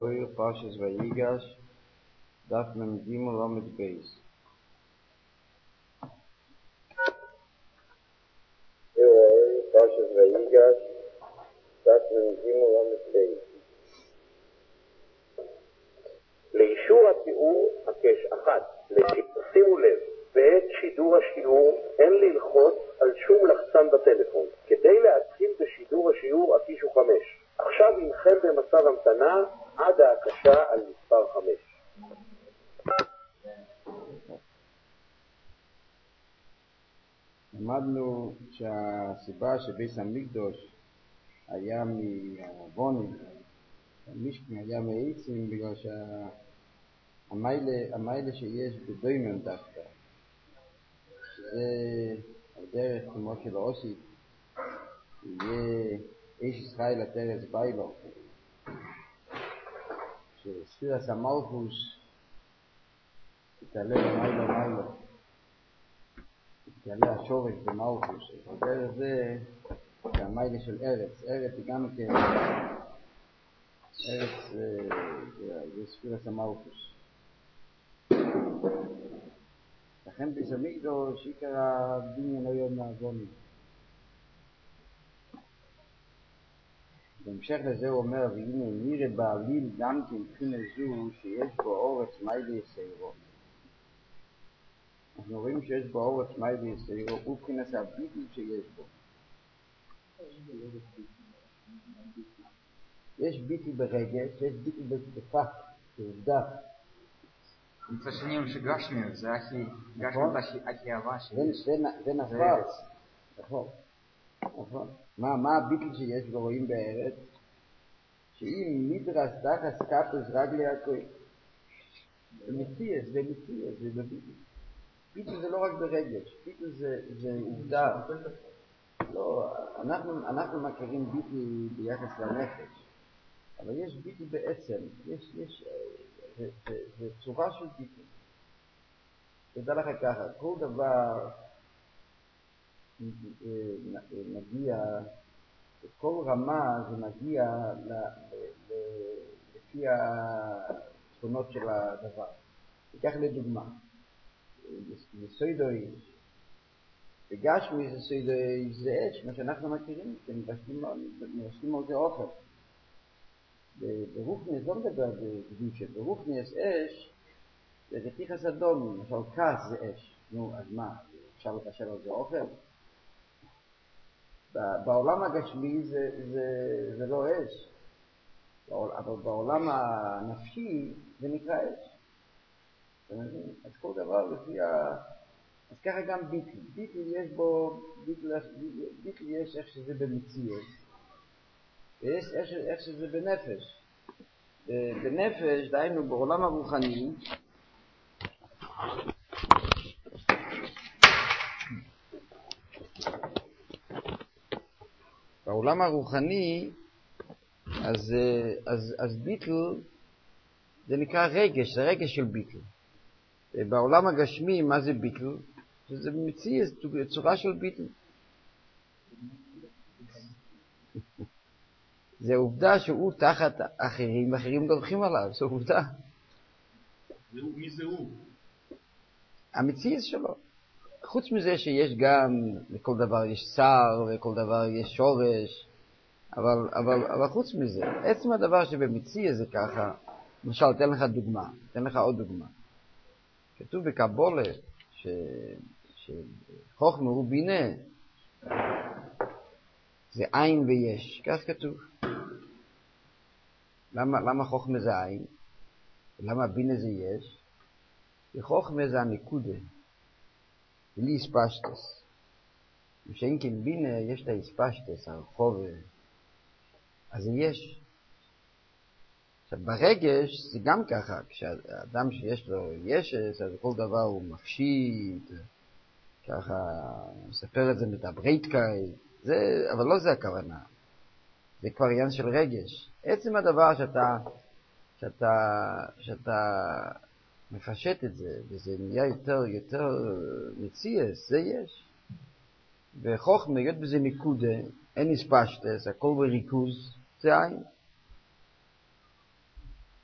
פרשת ויגש, דף מ"ג עמוד בייס. פרשת ויגש, דף מ"ג עמוד בייס. לאישור התיאור הקש אחת. שימו לב, בעת שידור השיעור אין ללחוץ על שום לחצן בטלפון. כדי להתחיל בשידור השיעור הקישו 5. עכשיו אינכם במצב המתנה עד ההקשה על מספר 5. למדנו שהסיבה שביס המקדוש היה מהרבונים, המשכן היה מעצים, בגלל שהמיילה שיש בדוימם דווקא, שזה הדרך כמו של אוסי, יהיה איש ישראל לתרס ביילו, שספירס המלכוס יתעלה במיילו, יתעלה השורש במלכוס. הדרך זה המיילה של ארץ. ארץ היא גם כן, ארץ זה ספירס המלכוס. לכן ביס המקדוש עיקר הבניין היום מהגונים. בהמשך לזה הוא אומר, והנה נראה בעליל גם כן מבחינה זו שיש בו אורץ מיילה יסיירו. אנחנו רואים שיש בו אורץ מיילה יסיירו, הוא מבחינת הביטל שיש בו. יש ביטל ברגש, יש ביטל בפקט, בעובדה. מצד שני הוא שגשמיות, זה הכי, גשמיות הכי אהבה שיש. זה נפץ. נכון. מה הביטל שיש בו רואים בארץ? שאם נדרס דחס קפס רגלי הכל, זה מציאס, זה בביטל. ביטל זה לא רק ברגש, ביטל זה עובדה. לא, אנחנו מכירים ביטל ביחס לנפש, אבל יש ביטל בעצם, זה צורה של ביטל. תדע לך ככה, כל דבר מגיע, כל רמה זה מגיע לפי התכונות של הדבר. תיקח לדוגמה, בסוידוי, בגשמי זה סוידוי, זה אש, מה שאנחנו מכירים, שמבשלים על זה אוכל. ברוחניאס לא מדבר בקדושה, ברוחניאס אש זה רתיחס אדום, למשל כעס זה אש. נו, אז מה, אפשר לבשל על זה אוכל? בעולם הגשמי זה לא אש, אבל בעולם הנפשי זה נקרא אש. אז כל דבר לפי אז ככה גם ביטל. ביטל יש בו, ביטל יש איך שזה במציאות, ויש איך שזה בנפש. בנפש, דהיינו בעולם הרוחני, בעולם הרוחני, אז ביטל זה נקרא רגש, זה רגש של ביטל. בעולם הגשמי, מה זה ביטל? שזה מציע צורה של ביטל. זה עובדה שהוא תחת אחרים, אחרים דורכים עליו, זו עובדה. מי זה הוא? המציאות שלו. חוץ מזה שיש גם, לכל דבר יש שר, ולכל דבר יש שורש, אבל חוץ מזה, עצם הדבר שבמציאות זה ככה, למשל, תן לך דוגמה, תן לך עוד דוגמה. כתוב בקבולה, שחוכמה הוא בינה, זה עין ויש, כך כתוב. למה חוכמה זה עין? למה בינה זה יש? כי חוכמה זה הנקודה, בלי הספשטס. ושאין כן בינה יש את ההספשטס, הרחוב, אז זה יש. עכשיו ברגש זה גם ככה, כשאדם שיש לו ישס, אז כל דבר הוא מפשיט, ככה מספר את זה מטברייטקאי, אבל לא זה הכוונה. זה כבר עניין של רגש. עצם הדבר שאתה מפשט את זה, וזה נהיה יותר מציאס, זה יש. וחוכמה, להיות בזה נקודה, אין הספשטס, הכל בריכוז, זה עין.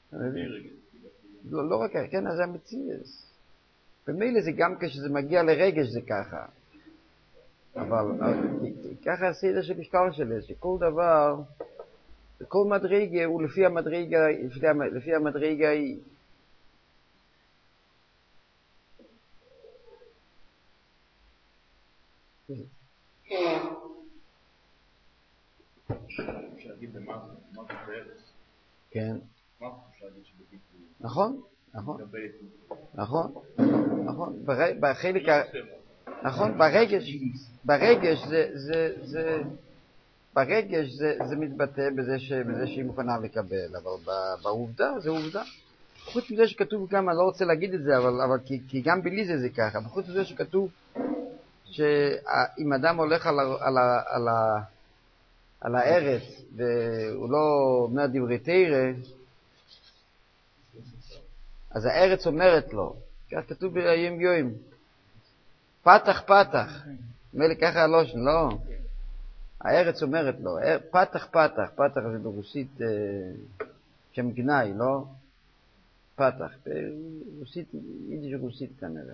לא רק, כן, אז זה המציאות. במילא זה גם כשזה מגיע לרגש זה ככה. אבל ככה הסדר של משטר שלי, שכל דבר, כל מדרגה הוא לפי המדרגה היא. אפשר להגיד במוות בארץ. כן. מוות אפשר להגיד שבביטוי. נכון. בחלק נכון, ברגש זה מתבטא בזה שהיא מוכנה לקבל, אבל בעובדה זה עובדה. חוץ מזה שכתוב גם, אני לא רוצה להגיד את זה, אבל כי גם בלי זה ככה, חוץ מזה שכתוב שאם אדם הולך על הארץ והוא לא אומר דברי תורה, אז הארץ אומרת לו, כך כתוב ביום יום, פתח, מילא ככה הלושן, לא. הארץ אומרת לו, פתח זה ברוסית שם גנאי, לא? פתח, ברוסית, יידיש רוסית כנראה.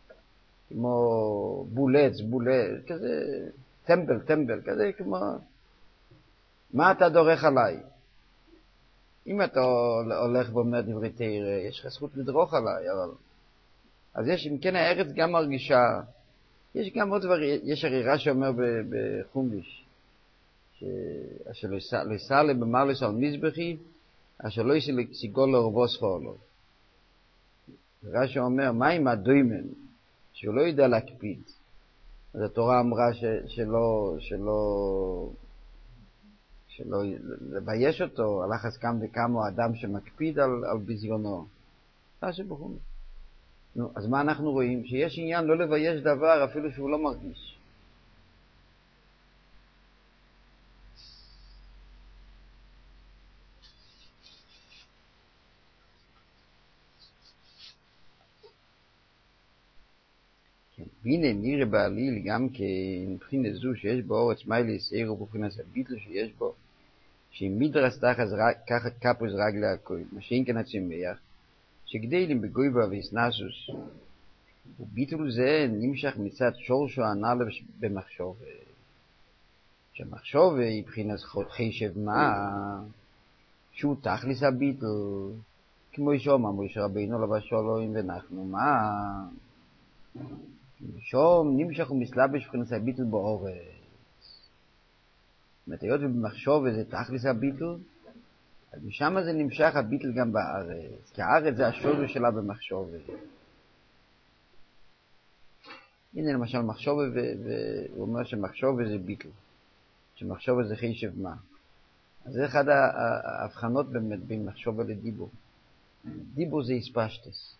כמו בולץ, כזה, טמבל, כזה כמו, מה אתה דורך עליי? אם אתה הולך ואומר דברי תורה, יש לך זכות לדרוך עליי, אבל... אז אם כן הארץ גם מרגישה, יש גם עוד דבר, יש הרי רש"י אומר בחומש, אשר לא יסע במרלס על מזבחי, אשר לא יסע לסיגול לרבוס חולו. רש"י אומר, מה עם הדוימן, שהוא לא יודע להקפיד? אז התורה אמרה שלא לבייש אותו, הלך אז קם וקמו אדם שמקפיד על ביזיונו. רש"י בחומש. נו, אז מה אנחנו רואים? שיש עניין לא לבייש דבר אפילו שהוא לא מרגיש. והנה נראה בעליל גם כבחינת זו שיש בו אורץ מיילי יסעיר ובחינת הביטל שיש בו, שאם מדרס ככה כפוס רגלי הכל, מה שאין כאן הצמח, שגדלים בגויבה ויסנסוס, וביטול זה נמשך מצד שורשו הנעלה במחשוב, שהמחשוב היא בחינת חשב מה, שהוא תכליס הביטל, כמו ישום, משה רבינו לבש אלוהים ונחנו מה, שום נמשך ומסלבש בחינת הביטל באורץ. היות ובמחשוב זה תכליס הביטל, אז משם זה נמשך הביטל גם בארץ, כי הארץ זה השורש שלה במחשוב. הנה למשל מחשוב, והוא אומר שמחשוב זה ביטל, שמחשוב זה חשב מה. אז זה אחד ההבחנות באמת בין מחשוב לדיבור. דיבור זה הספשטס.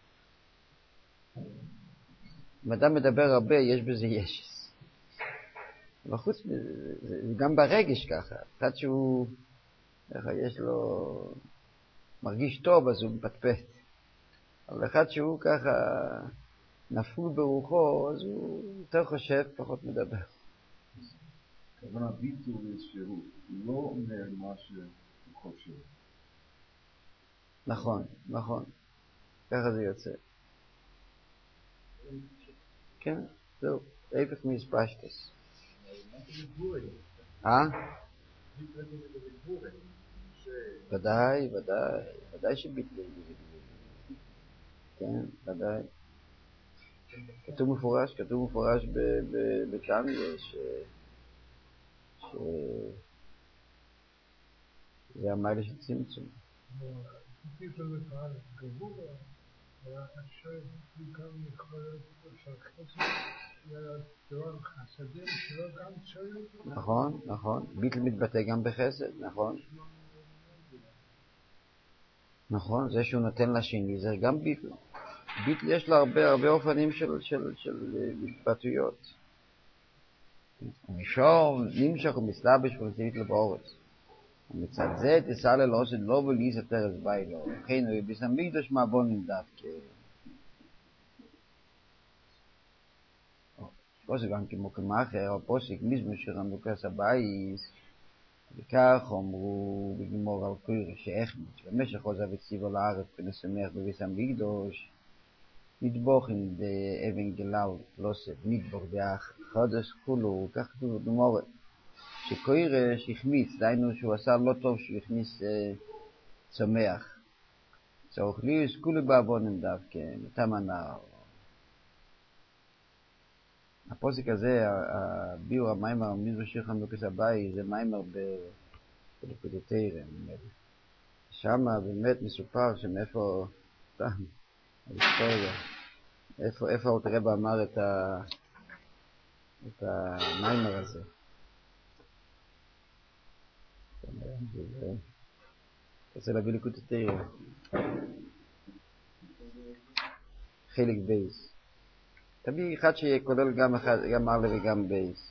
אם אדם מדבר הרבה, יש בזה ישס. אבל חוץ מזה, זה גם ברגש ככה. אחד שהוא, יש לו, מרגיש טוב, אז הוא מפטפט. אבל אחד שהוא ככה נפול ברוחו, אז הוא יותר חושב, פחות מדבר. אבל הביטול שהוא לא אומר מה שהוא חושב. נכון. ככה זה יוצא. כן, זהו, איפך מספשטס. ודאי שביטל. כן, ודאי. כתוב מפורש בתניא זה המיילה של צמצום. נכון, ביטל מתבטא גם בחסד, נכון, זה שהוא נותן לשני זה גם ביטל. ביטל יש לו הרבה אופנים של משפטויות. ומשום נמשך ומסלבש ולצביט לבאורץ. ומצד זה תסע ללעושת לא ולעיס את ארץ ביילו. וכן הוא יביס המקדוש מעבון נמדף פה זה גם כמו כמאחר, או פוסק מזמור שרמדוקס הבייס, וכך אמרו בגמור על קוירש שהחמיץ במשך עוזב את ציבו לארץ ונסמך בביס המקדוש נטבוחים באבן גלל לוסף נטבוח בחודש כולו, כך כתוב בגמור שקוירש החמיץ, דיינו שהוא עשה לא טוב שהוא הכניס צומח צורך ליוס כולי בעוונם דווקא אותם הנער. הפוסק הזה, הביאור המיימר מזבח שיר חנוכת הבית, זה מיימר בליקוטי תורה. שם באמת מסופר שמאיפה, ההיסטוריה, איפה אלתר רבי אמר את המיימר הזה. רוצה להביא ליקוטי תורה. חלק בייס. תביא אחד שכולל גם א' וגם בייס.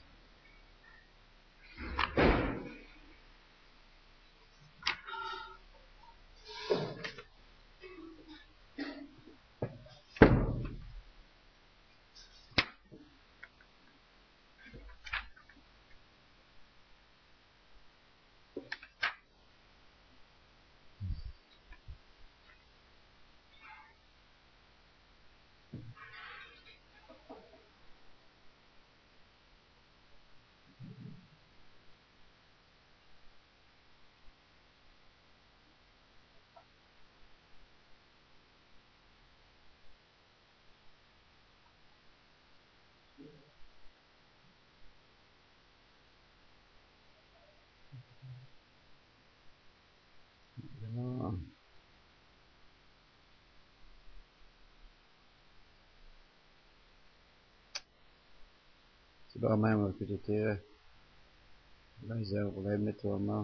זה לא המים אבל כדי תראה. אולי זהו, אולי אמת הוא אמר.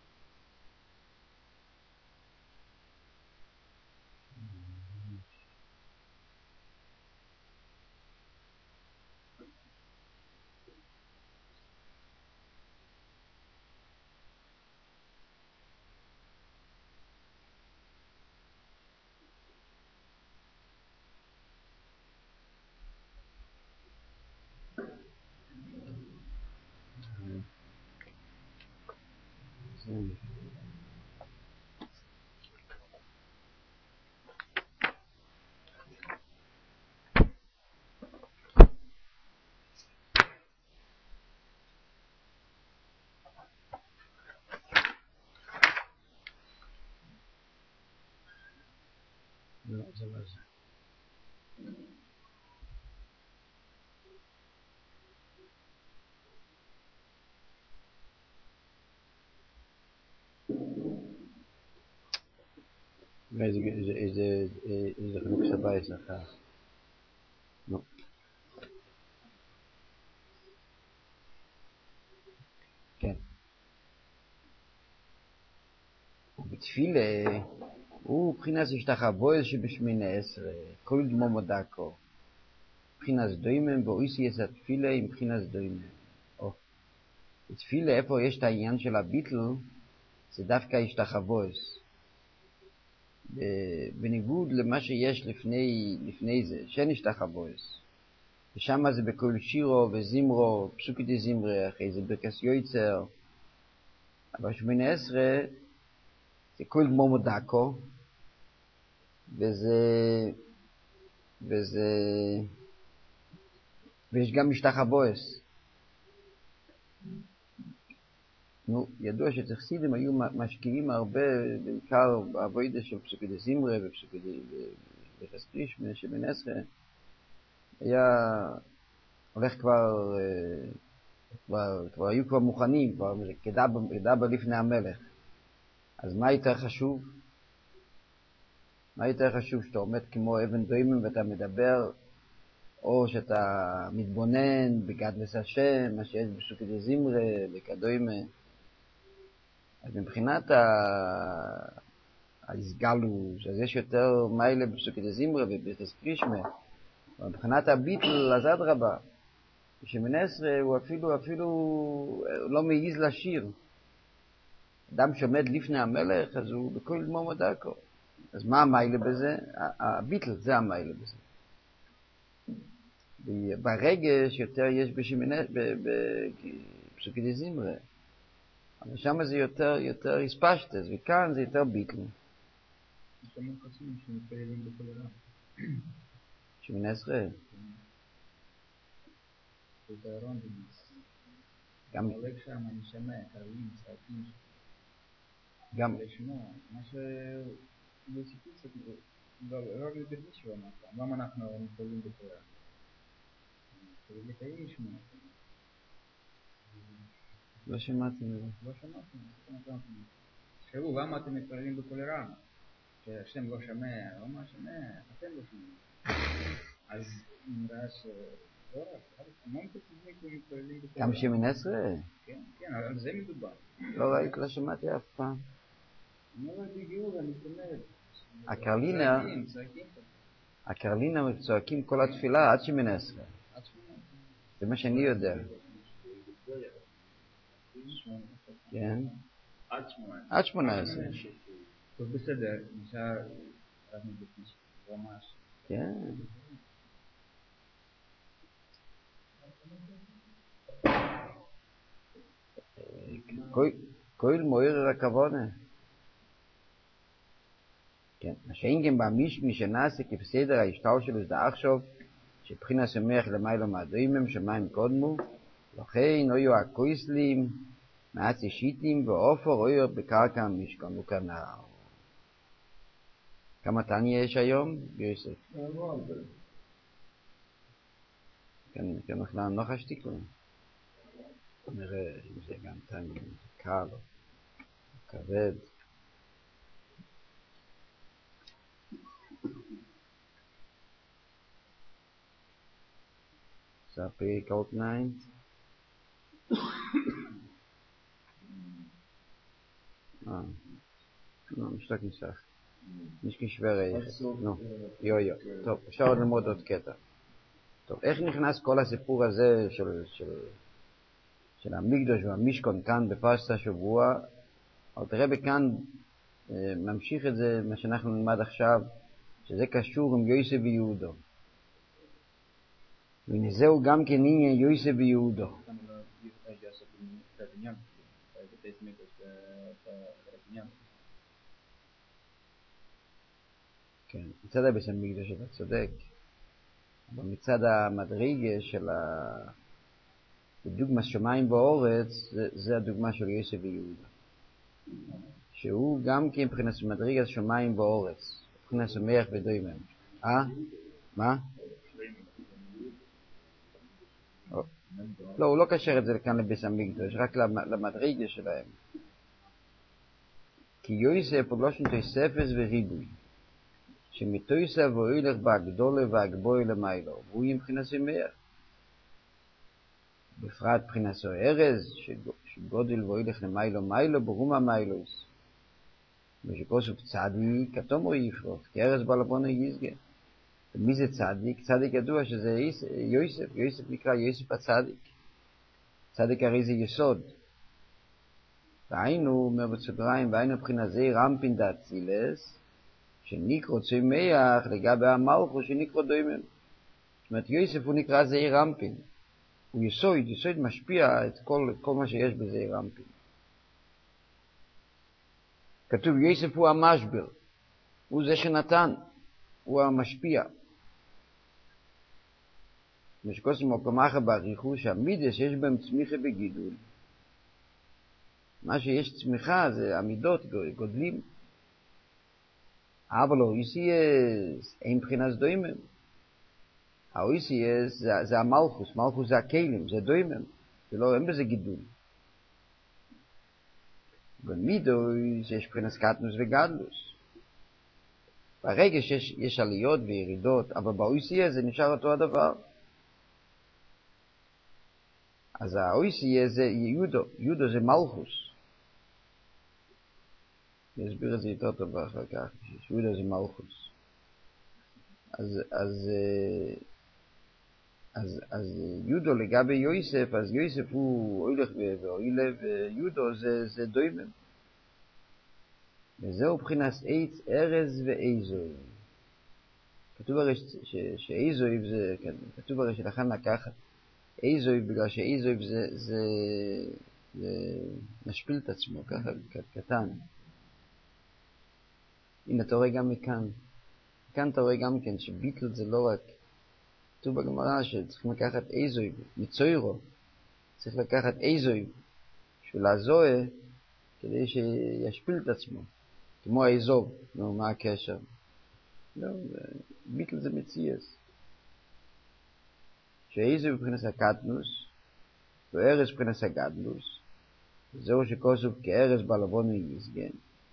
לא, זה לא זה. איזה חינוך סבא יש לך? לא. כן. בתפילה הוא מבחינת השתחוות שבשמיני עשרה, כל דמום דקו. מבחינת דוימם ואויסי את התפילה עם מבחינת דוימם. בתפילה איפה יש את העניין של הביטל, זה דווקא השתחוות. בניגוד למה שיש לפני זה, שאין השתחוות. ושם זה בכל שירו וזמרו, פסוקי דזמרה, אחרי זה ברכס יויצר. אבל שמיני עשרה זה כל דמום דקו, ויש גם משתחוות. נו, ידוע שצחסידים היו משקיעים הרבה, בעיקר בעבודה של פסוקי דזמרה ופסוקי דרכס פרישמה, שמיני עשרה היה הולך כבר היו כבר מוכנים, כבר כדבר לפני המלך. אז מה יותר חשוב? מה יותר חשוב שאתה עומד כמו אבן דוימם ואתה מדבר, או שאתה מתבונן בגדלס השם, מה שיש בפסוקי דזמרה, וכדומה. אז מבחינת ההסגלוש, אז יש יותר מיילה בפסוקי דזמרה וברכס פרישמה. מבחינת הביטל, אז אדרבה. שמיני עשרה הוא אפילו לא מעיז לשיר. אדם שעומד לפני המלך, אז הוא בכל דמום דקו. אז מה המיילה בזה? הביטל, זה המיילה בזה. ברגש יותר יש בפסוקי דזמרה. אבל שם זה יותר הספשטס, וכאן זה יותר ביטל. יש המון חסידים שמתפללים בכל עולם. שמיני עשרה. את הארון בנס. גם... הולך שם, אני שומע, קרבים, צעקים. גם... לשמוע, מה לא סיפוץ, לא ברגיש לו אמרת. למה אנחנו מתפללים בכל עולם? צריך לקיים לשמוע. לא שמעתי מזה. לא שמעתי. תשאלו, למה אתם מתפללים בכל עולם? שהשם לא שומע, לא מה שומע, אתם לא שומעים. אז נראה לא רק, המון חסידים מתפללים בכל עולם. גם שמיני עשרה? כן, כן, על זה מדובר. לא שמעתי אף פעם. אני לא בגיור, אני שומע. הקרלינה צועקים כל התפילה עד שמיני עשרה. זה מה שאני יודע. כן? עד 18. טוב, בסדר, נשאר רבנו בפיש, ממש. כן. כל מוער הכוונה. כן, מה שאינגם במשמי שנעשה כבסדר ההשתל שלו זה עכשיו, שבחינה שמח למיילו מהדוימם שמיים קודמו, לכן היו הכויסלים, מעצי שיטים ואופר היו בקרקע המשכון וכנר. כמה תניה יש היום? יוסף. כן, אנחנו לא חשתיקו. נראה אם זה גם תניה, קל, כבד. זה הפרק עוד 9. משתק נסח. נשכי שוור נו, יו. טוב, אפשר עוד ללמוד עוד קטע. טוב, איך נכנס כל הסיפור הזה של המקדוש והמשכון כאן בפרשת השבוע? אבל תראה בכאן ממשיך את זה, מה שאנחנו נלמד עכשיו, שזה קשור עם יוסף ויהודו. ונזהו גם כן עניין יוסף ויהודו. כן, מצד הבית המקדוש אתה צודק, אבל מצד המדרגה של דוגמה שמיים באורץ, זה הדוגמה של יוסף ויהודה. שהוא גם כן מבחינת מדרגת שמיים באורץ, מבחינת שמח ודוימם. מה? לא, הוא לא קשר את זה כאן לבית המקדוש, רק למדרגה שלהם. כי יוסף הוא לא שנתוי ספס וריבוי. שמתויסה והוא ילך בהגדולה והגבוי למיילו, והוא יהיה מבחינת שמח. בפרט מבחינת ארז, שגודל והוא ילך למיילו, ברום המיילוס. ושכוסוף צדיק, כתומו יפרוט, כי ארז בלבונו יסגה. ומי זה צדיק? צדיק ידוע שזה יוסף, יוסף נקרא יוסף הצדיק. צדיק הרי זה יסוד. והיינו, אומר בסוגריים, והיינו מבחינת זה רמפין דאצילס, שנקרא צמח לגבי המלכות שנקרא דוימם. זאת אומרת, יוסף הוא נקרא זעיר רמפין. הוא יסוד משפיע את כל מה שיש בזעיר רמפין. כתוב, יוסף הוא המשבר. הוא זה שנתן. הוא המשפיע. משקוס מוקמחה בריחו שהמידס יש בהם צמיחה וגידול. מה שיש צמיחה זה המידות גודלים. אבל האויסיאס אין מבחינת דוימם. האויסיאס זה המלכוס, מלכוס זה הכלים, זה דוימם. זה לא, אין בזה גידול. במידוס יש מבחינת קטנוס וגדלוס. ברגע שיש עליות וירידות, אבל באויסיאס זה נשאר אותו הדבר. אז האויסיאס זה יודו זה מלכוס. אני אסביר את זה יותר טוב אחר כך, שיהודה זה מלכוס. אז יודו לגבי יוסף, אז יוסף הוא הולך ואוילב, ויודו זה דוימם. וזהו בחינת עץ, ארז ואיזוי. כתוב הרי שאיזוי זה, כתוב הרי שלכן לקחת איזוי, בגלל שאיזוי זה משפיל את עצמו, ככה קטן. הנה אתה רואה גם מכאן. כאן אתה רואה גם כן שביטל זה לא רק, כתוב בגמרא שצריכים לקחת איזוי, מצוירו, צריך לקחת איזוי, בשביל הזוהה, כדי שישפיל את עצמו, כמו האזוב, נו, מה הקשר? לא, ביטל זה מציאס. שאיזוי מבחינת הקטנוס, וארז מבחינת הגדלוס, זהו שכוסוף כארז בעלבונו יסגן.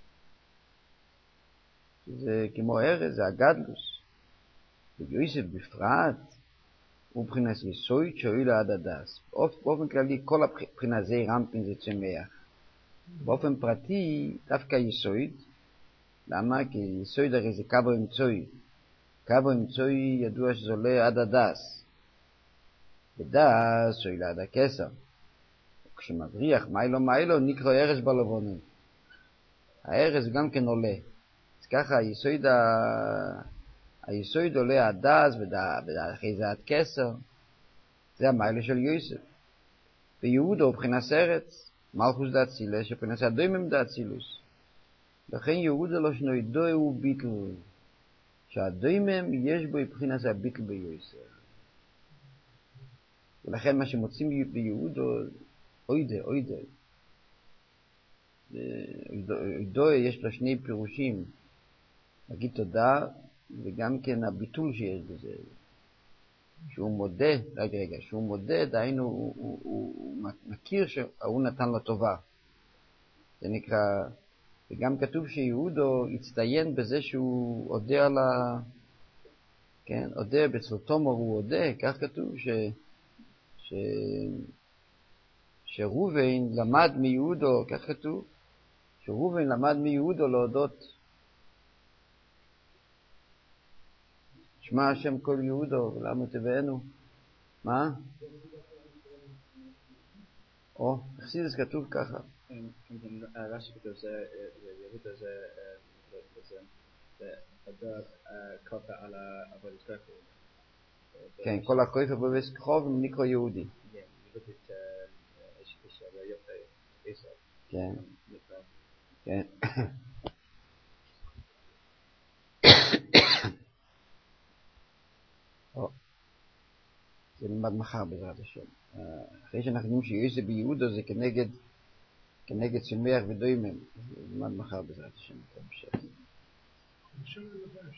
זה כמו ארז, זה הגדלוס. ויוסף בפרט, הוא מבחינת יסויד שהועיל עד הדס. באופן כללי, כל הבחינה זה רמפין זה צמח. באופן פרטי, דווקא יסויד. למה? כי יסויד הרי זה קו אמצוי. קו אמצוי ידוע שזה עולה עד הדס. בדס הועיל עד הכסר. כשמבריח מיילו נקרא ארז בעלבונו. הארז גם כן עולה. אז ככה היסוד עולה עד דס ואחרי זה עד כסר. זה המיילה של יוסף. ויהודו מבחינת ארץ, מלכוס דאצילס, שבחינת הדוימם דאצילוס. לכן יהודו לא שנו ידוע הוא ביטל. שהדוימם יש בו מבחינת הביטל ביוסף. ולכן מה שמוצאים ביהודו, אוידה. אוידו יש לו שני פירושים. להגיד תודה, וגם כן הביטול שיש בזה. שהוא מודה, שהוא מודה, דהיינו, הוא מכיר שהוא נתן לו טובה. זה נקרא, וגם כתוב שיהודו הצטיין בזה שהוא עודה על כן, עודה, בצל תומר הוא עודה, כך כתוב שרובן למד מיהודו, כך כתוב, שרובן למד מיהודו להודות. שמע השם כל יהודו, ולמה תבאנו? מה? אכסידס כתוב ככה. רש"י כתוב שיהודו זה הדעת כופה על עבודת כוכב. כן, כל הכופה בעבודת כוכב נקרא יהודי. כן. כן. זה נלמד מחר בעזרת השם. אחרי שאנחנו יודעים שיוסף ביהודו זה כנגד צמח ודוימם. זה נלמד מחר בעזרת השם.